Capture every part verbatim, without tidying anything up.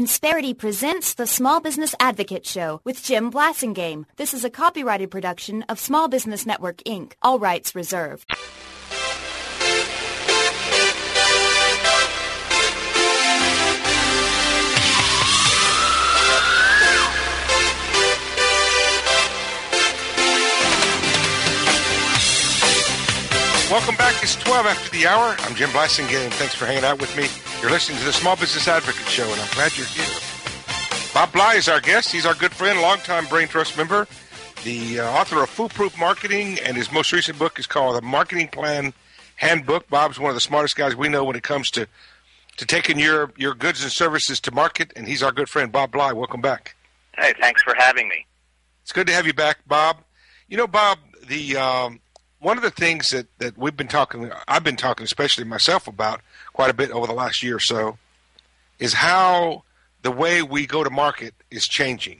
Insperity presents the Small Business Advocate Show with Jim Blasingame. This is a copyrighted production of Small Business Network, Incorporated. All rights reserved. Welcome back. It's twelve after the hour. I'm Jim Blasingame. Thanks for hanging out with me. You're listening to the Small Business Advocate Show, and I'm glad you're here. Bob Bly is our guest. He's our good friend, longtime Brain Trust member, the uh, author of Foolproof Marketing, and his most recent book is called The Marketing Plan Handbook. Bob's one of the smartest guys we know when it comes to, to taking your, your goods and services to market, and he's our good friend, Bob Bly. Welcome back. Hey, thanks for having me. It's good to have you back, Bob. You know, Bob, the um, one of the things that, that we've been talking, I've been talking especially myself about quite a bit over the last year or so, is how the way we go to market is changing.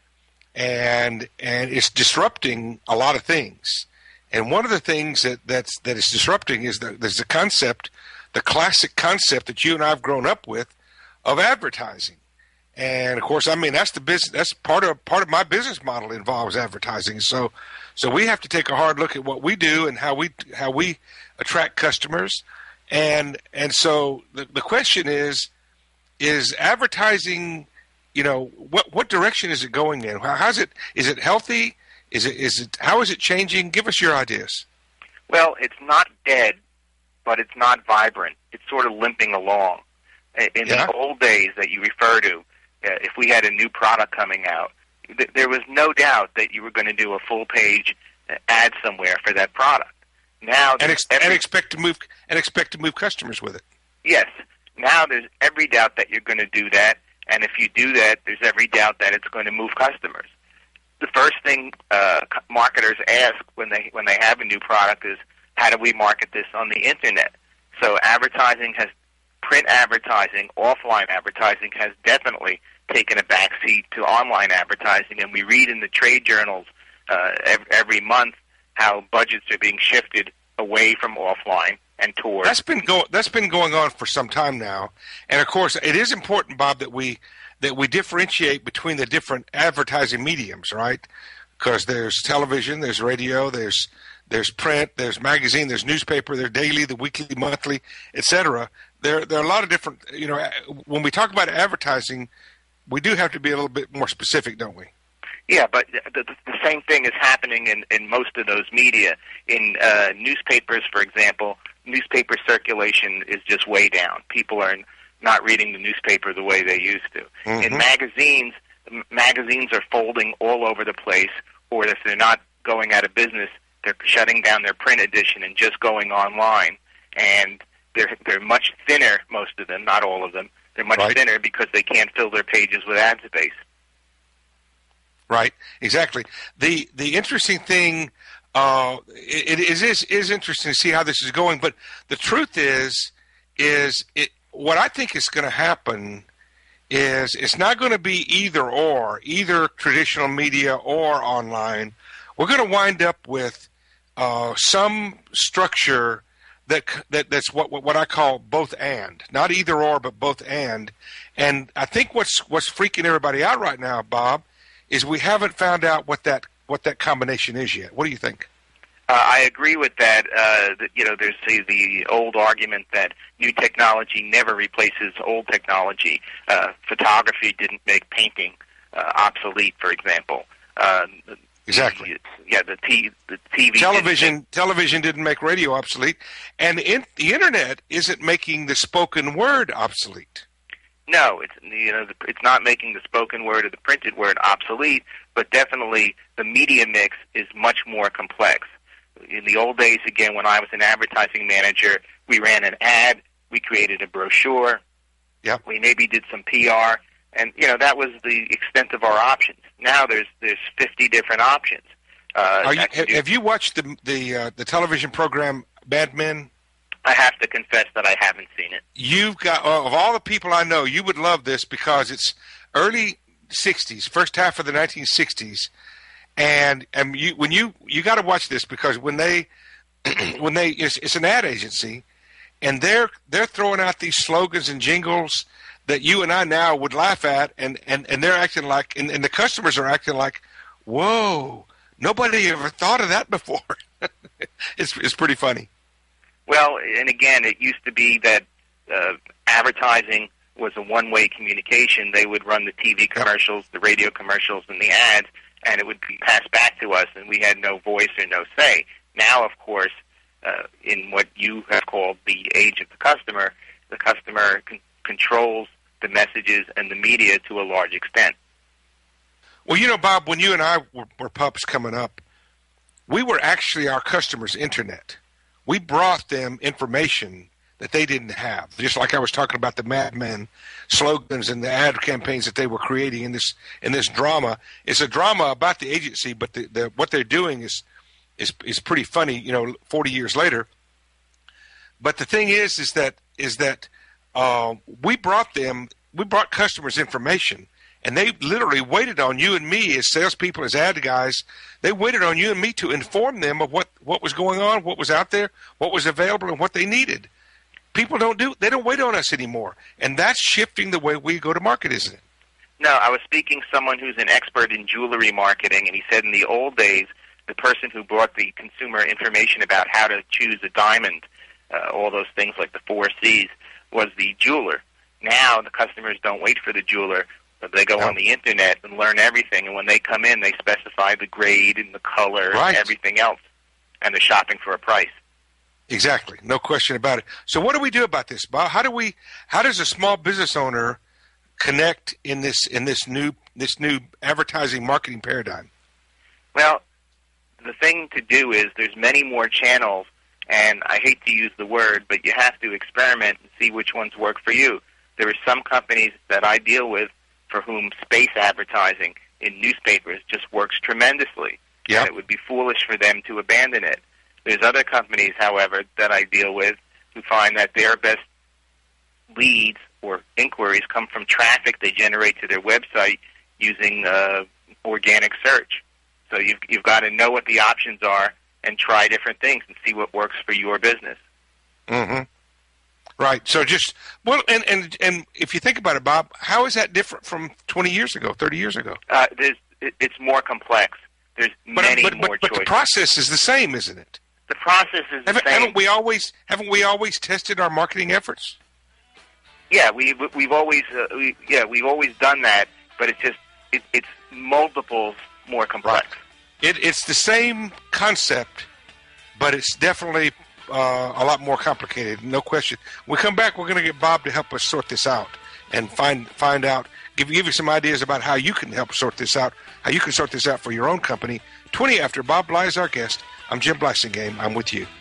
And and it's disrupting a lot of things. And one of the things that, that's, that is disrupting is that there's the concept, the classic concept that you and I have grown up with of advertising. And of course, I mean, that's the business, that's part of part of my business model involves advertising. So so we have to take a hard look at what we do and how we how we attract customers. And and so the, the question is, is advertising, you know, what what direction is it going in? How, how's it? Is it healthy? Is it is it how is it changing? Give us your ideas. Well, it's not dead, but it's not vibrant. It's sort of limping along. In yeah. the old days that you refer to, uh, if we had a new product coming out, th- there was no doubt that you were going to do a full page ad somewhere for that product. Now and, ex- every, and expect to move and expect to move customers with it. Yes. Now there's every doubt that you're going to do that, and if you do that, there's every doubt that it's going to move customers. The first thing uh, marketers ask when they when they have a new product is, how do we market this on the internet? So advertising has, print advertising, offline advertising has definitely taken a backseat to online advertising, and we read in the trade journals uh, every, every month how budgets are being shifted away from offline and towards. That's been go- That's been going on for some time now, and of course, it is important, Bob, that we that we differentiate between the different advertising mediums, right? Because there's television, there's radio, there's there's print, there's magazine, there's newspaper, there's daily, the weekly, monthly, et cetera. There there are a lot of different. You know, when we talk about advertising, we do have to be a little bit more specific, don't we? Yeah, but the, the same thing is happening in, in most of those media. In uh, newspapers, for example, newspaper circulation is just way down. People are not reading the newspaper the way they used to. Mm-hmm. In magazines, magazines are folding all over the place, or if they're not going out of business, they're shutting down their print edition and just going online. And they're they're much thinner, most of them, not all of them. They're much right. thinner because they can't fill their pages with ad space. Right, exactly. The the interesting thing, uh, it, it is is interesting to see how this is going. But the truth is, is it what I think is going to happen is it's not going to be either or, either traditional media or online. We're going to wind up with uh, some structure that that that's what what I call both and, not either or, but both and. And I think what's what's freaking everybody out right now, Bob, is we haven't found out what that what that combination is yet. What do you think? Uh, I agree with that. Uh, that you know, there's the, the old argument that new technology never replaces old technology. Uh, photography didn't make painting uh, obsolete, for example. Uh, exactly. The, yeah, the, t- the T V. Television didn't television didn't make radio obsolete, and in, the internet isn't making the spoken word obsolete. No, it's you know it's not making the spoken word or the printed word obsolete, but definitely the media mix is much more complex. In the old days, again, when I was an advertising manager, we ran an ad, we created a brochure, yep. we maybe did some P R, and you know that was the extent of our options. Now there's there's fifty different options. Uh, Are you, have, have you watched the the uh, the television program Mad Men? I have to confess that I haven't seen it. You've got, of all the people I know, you would love this because it's early sixties, first half of the nineteen sixties, and and you when you you got to watch this because when they when they it's, it's an ad agency, and they're they're throwing out these slogans and jingles that you and I now would laugh at, and, and, and they're acting like, and, and the customers are acting like, whoa, nobody ever thought of that before. it's it's pretty funny. Well, and again, it used to be that uh, advertising was a one-way communication. They would run the T V commercials, the radio commercials, and the ads, and it would be passed back to us, and we had no voice or no say. Now, of course, uh, in what you have called the age of the customer, the customer con- controls the messages and the media to a large extent. Well, you know, Bob, when you and I were, were pups coming up, we were actually our customers' internet. We brought them information that they didn't have. Just like I was talking about the Mad Men slogans and the ad campaigns that they were creating in this in this drama. It's a drama about the agency, but the, the what they're doing is is is pretty funny, you know, forty years later. But the thing is, is that is that uh, we brought them, we brought customers information, and they literally waited on you and me as salespeople, as ad guys. They waited on you and me to inform them of what, what was going on, what was out there, what was available, and what they needed. People don't do, they don't wait on us anymore. And that's shifting the way we go to market, isn't it? No, I was speaking to someone who's an expert in jewelry marketing, and he said in the old days, the person who brought the consumer information about how to choose a diamond, uh, all those things like the four C's, was the jeweler. Now the customers don't wait for the jeweler. They go no. on the Internet and learn everything, and when they come in, they specify the grade and the color right. and everything else, and they're shopping for a price. Exactly, no question about it. So what do we do about this, Bob? How do we? How does a small business owner connect in this in this new this new advertising marketing paradigm? Well, the thing to do is there's many more channels, and I hate to use the word, but you have to experiment and see which ones work for you. There are some companies that I deal with for whom space advertising in newspapers just works tremendously. Yep. And it would be foolish for them to abandon it. There's other companies, however, that I deal with who find that their best leads or inquiries come from traffic they generate to their website using uh, organic search. So you've, you've got to know what the options are and try different things and see what works for your business. Mm-hmm. Right. So just, well, and, and, and if you think about it, Bob, how is that different from twenty years ago, thirty years ago? Uh, there's, it's more complex. There's but, many but, more but, but choices. The process is the same, isn't it? The process is the haven't, same. Haven't we always, haven't we always tested our marketing efforts? Yeah, we, we've always, uh, we, yeah, we've always done that, but it's just, it, it's multiples more complex. Right. It, it's the same concept, but it's definitely uh, a lot more complicated, no question. When we come back, we're going to get Bob to help us sort this out and find find out, give, give you some ideas about how you can help sort this out, how you can sort this out for your own company. twenty after, Bob Bly is our guest. I'm Jim Blasingame. I'm with you.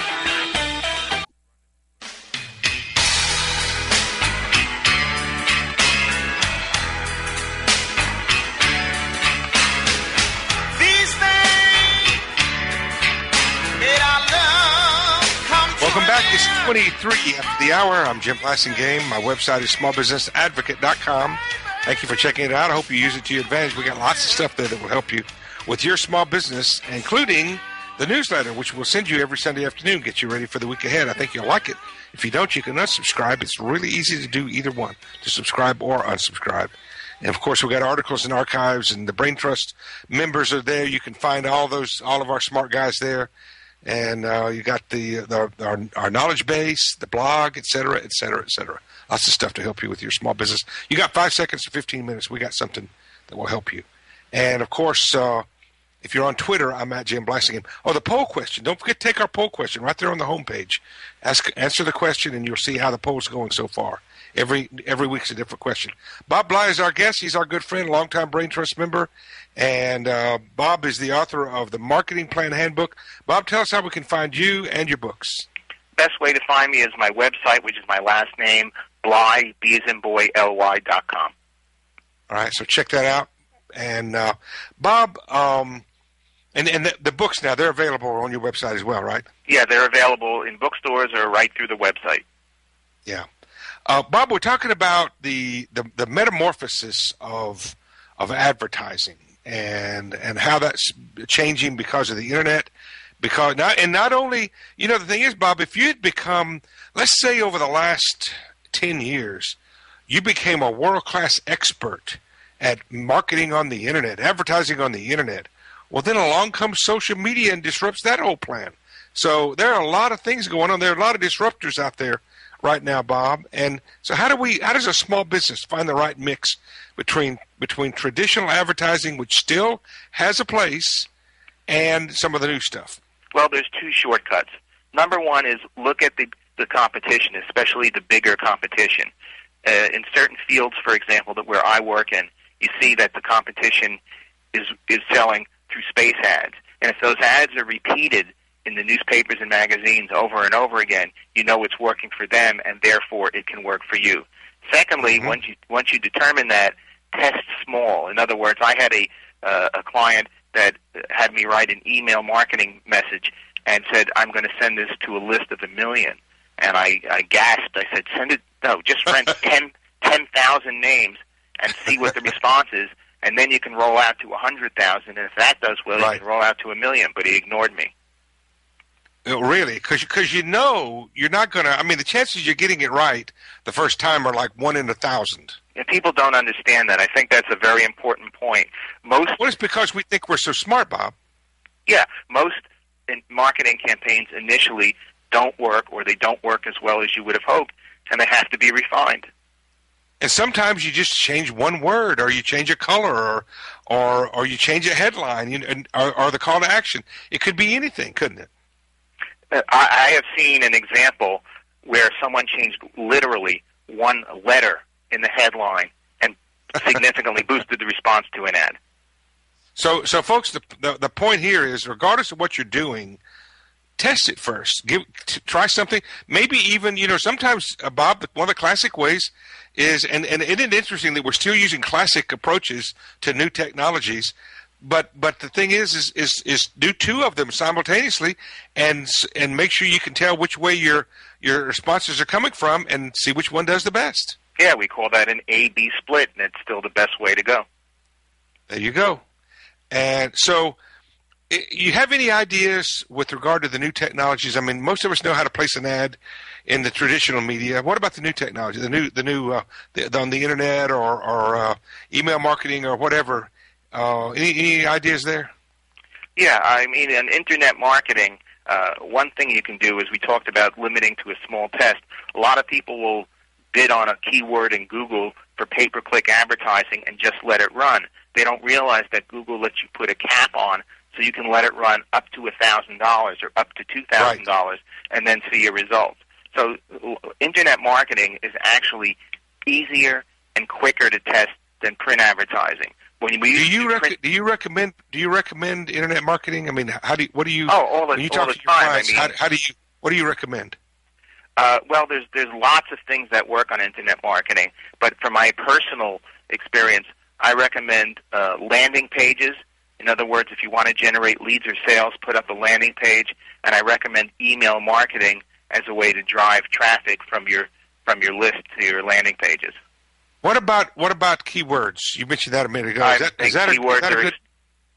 Welcome back. It's twenty-three after the hour. I'm Jim Blasingame. My website is small business advocate dot com. Thank you for checking it out. I hope you use it to your advantage. We got lots of stuff there that will help you with your small business, including the newsletter, which we'll send you every Sunday afternoon, get you ready for the week ahead. I think you'll like it. If you don't, you can unsubscribe. It's really easy to do either one, to subscribe or unsubscribe. And, of course, we've got articles and archives, and the Brain Trust members are there. You can find all those, all of our smart guys there. And uh, you got the, the our, our knowledge base, the blog, et cetera, et cetera, et cetera. Lots of stuff to help you with your small business. You got five seconds to fifteen minutes. We got something that will help you. And, of course, uh, if you're on Twitter, I'm at Jim Blasingame. Oh, the poll question. Don't forget to take our poll question right there on the homepage. Ask, answer the question, and you'll see how the poll's going so far. Every every week's a different question. Bob Bly is our guest. He's our good friend, longtime Brain Trust member. And uh, Bob is the author of the Marketing Plan Handbook. Bob, tell us how we can find you and your books. Best way to find me is my website, which is my last name, Bly, B as in boy, L Y dot com. All right, so check that out. And uh, Bob, um, and, and the, the books now, they're available on your website as well, right? Yeah, they're available in bookstores or right through the website. Yeah. Uh, Bob, we're talking about the, the, the metamorphosis of of advertising and and how that's changing because of the internet. Because not and not only, you know, the thing is, Bob, if you had become, let's say over the last ten years, you became a world-class expert at marketing on the internet, advertising on the internet. Well, then along comes social media and disrupts that whole plan. So there are a lot of things going on. There are a lot of disruptors out there right now, Bob. And so how do we, how does a small business find the right mix between between traditional advertising, which still has a place, and some of the new stuff? Well, there's two shortcuts. Number one is look at the, the competition, especially the bigger competition. Uh, in certain fields, for example, that where I work in, you see that the competition is is selling through space ads. And if those ads are repeated in the newspapers and magazines over and over again, you know it's working for them, and therefore it can work for you. Secondly, mm-hmm. once you once you determine that, test small. In other words, I had a uh, a client that had me write an email marketing message and said, I'm going to send this to a list of a million. And I, I gasped. I said, send it, no, just rent ten thousand names and see what the response is, and then you can roll out to one hundred thousand, and if that does well, right. you can roll out to a million. But he ignored me. Oh, really? Because you know you're not going to, I mean, the chances you're getting it right the first time are like one in a thousand. And people don't understand that. I think that's a very important point. Most. Well, it's because we think we're so smart, Bob. Yeah, most in marketing campaigns initially don't work, or they don't work as well as you would have hoped, and they have to be refined. And sometimes you just change one word, or you change a color, or or, or you change a headline, you know, or, or the call to action. It could be anything, couldn't it? I, I have seen an example where someone changed literally one letter in the headline and significantly boosted the response to an ad. So, so folks, the, the the point here is, regardless of what you're doing, test it first. Give t- try something. Maybe even, you know, sometimes, uh, Bob, one of the classic ways is, and, and isn't it interesting that we're still using classic approaches to new technologies, but but the thing is, is is is do two of them simultaneously, and and make sure you can tell which way your your responses are coming from, and see which one does the best. Yeah, we call that an A B split, and it's still the best way to go. There you go. And so, you have any ideas with regard to the new technologies? I mean, most of us know how to place an ad in the traditional media. What about the new technology, the new, the new uh, the, on the internet, or, or uh, email marketing, or whatever? Uh, any, any ideas there? Yeah, I mean, in internet marketing, uh, one thing you can do is, we talked about limiting to a small test. A lot of people will bid on a keyword in Google for pay-per-click advertising and just let it run. They don't realize that Google lets you put a cap on, so you can let it run up to one thousand dollars or up to two thousand dollars, right, and then see your results. So internet marketing is actually easier and quicker to test than print advertising. When we do you rec- print- do you recommend do you recommend internet marketing? I mean, how do you, what do you oh all the, when you all talk the to your time? clients, I mean, how, how do you what do you recommend? Uh, well, there's there's lots of things that work on internet marketing, but from my personal experience, I recommend uh, landing pages. In other words, if you want to generate leads or sales, put up a landing page, and I recommend email marketing as a way to drive traffic from your from your list to your landing pages. What about what about keywords? You mentioned that a minute ago. I Is that, think is that keywords a, is that a are good... ex-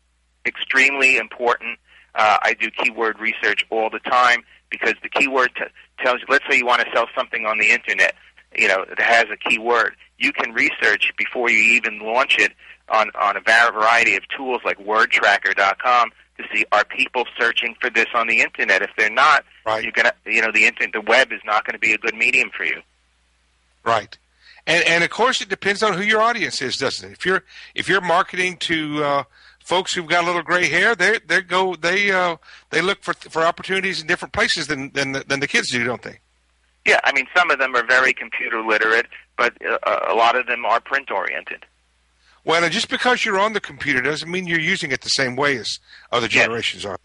extremely important. Uh, I do keyword research all the time, because the keyword t- tells you. Let's say you want to sell something on the internet, you know, that has a keyword. You can research before you even launch it on, on a variety of tools like word tracker dot com to see, are people searching for this on the internet. If they're not, right, you're gonna, you know, the internet, the web is not going to be a good medium for you. Right, and and of course it depends on who your audience is, doesn't it? If you're if you're marketing to uh, folks who've got a little gray hair, they they go they uh, they look for for opportunities in different places than than the, than the kids do, don't they? Yeah, I mean, some of them are very computer literate, but uh, a lot of them are print oriented. Well, and just because you're on the computer doesn't mean you're using it the same way as other generations yes. are.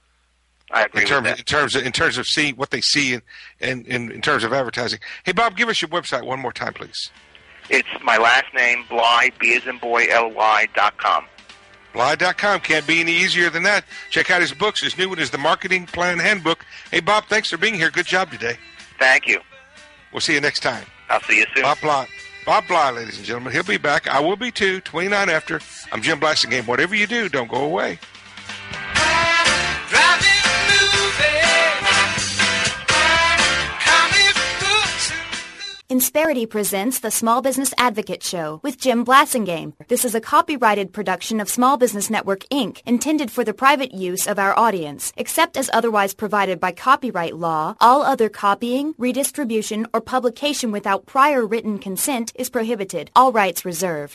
I agree in terms, with that. In terms of in terms of seeing what they see in, in, in, in terms of advertising. Hey, Bob, give us your website one more time, please. It's my last name, Bly, B as in boy, L Y dot com. Bly dot com. Can't be any easier than that. Check out his books. His new one is the Marketing Plan Handbook. Hey, Bob, thanks for being here. Good job today. Thank you. We'll see you next time. I'll see you soon. Bob Bly. Bob Bly, ladies and gentlemen. He'll be back. I will be too. twenty-nine after. I'm Jim Blasingame. Whatever you do, don't go away. Insperity presents the Small Business Advocate Show with Jim Blasingame. This is a copyrighted production of Small Business Network, Incorporated, intended for the private use of our audience. Except as otherwise provided by copyright law, all other copying, redistribution, or publication without prior written consent is prohibited. All rights reserved.